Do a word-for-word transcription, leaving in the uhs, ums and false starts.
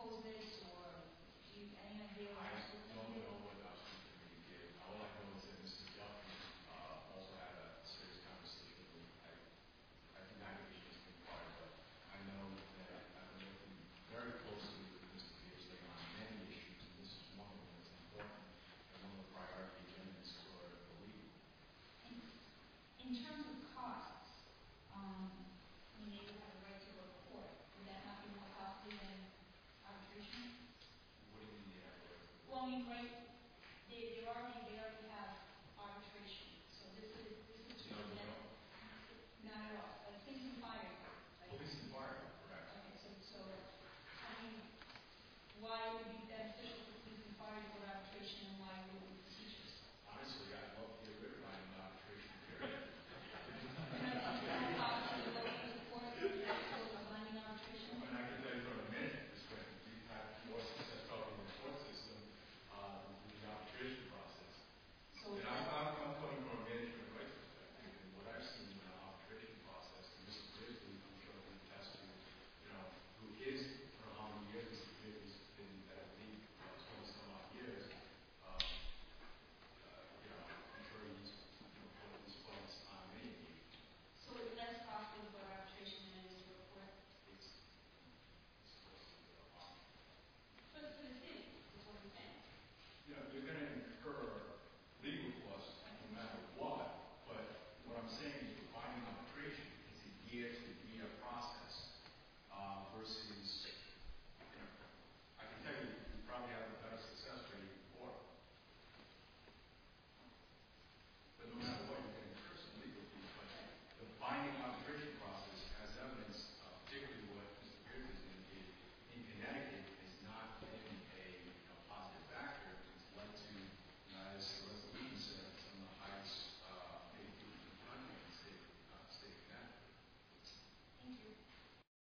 propose this, or do you, any idea? I don't know what the option committee did. All I know is that Mister Duffy uh, also had a serious conversation with me. I, I think aggregation has been part of it. I know that I've been working very closely with Mister Beardsley on many issues, and this is one of them that's important and one of the priority agendas for the league. In, in terms of costs, um, when they would have a right to report, would that not be more costly than arbitration? What do you mean you have to? Well, I mean, right,